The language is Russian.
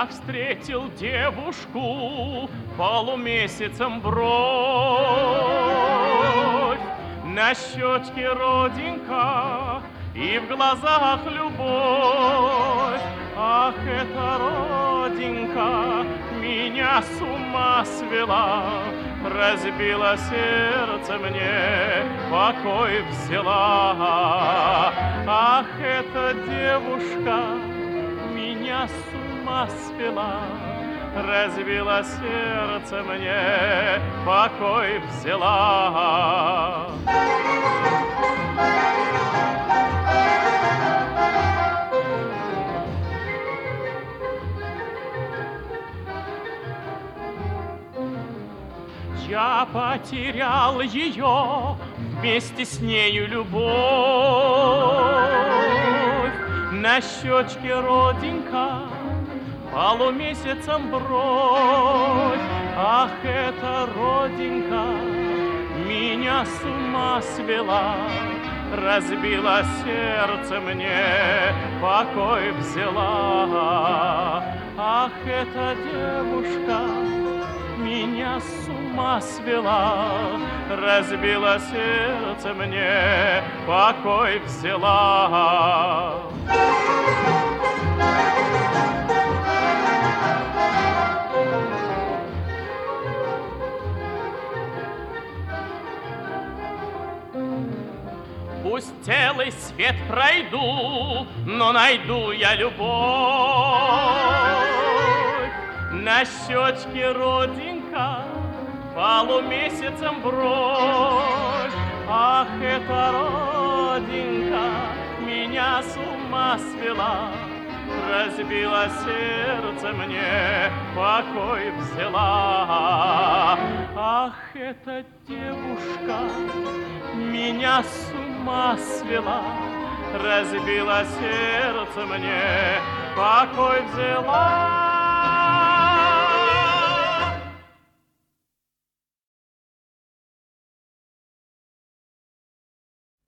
Я встретил девушку, полумесяцем бровь, на щечке родинка и в глазах любовь. Ах, эта родинка меня с ума свела, разбила сердце мне, покой взяла. Ах, эта девушка меня с ума свела, разбила сердце мне, покой взяла. Я потерял ее, вместе с нею любовь. На щечке родинка, полумесяцем бровь. Ах, эта родинка меня с ума свела, разбила сердце мне, покой взяла. Ах, эта девушка меня с ума свела, разбила сердце мне, покой взяла. Пусть целый свет пройду, но найду я любовь. На щечке родинка, полумесяцем бровь. Ах, эта родинка меня с ума свела, разбила сердце мне, покой взяла. Ах, эта девушка меня с ума свела, разбила сердце мне, покой взяла.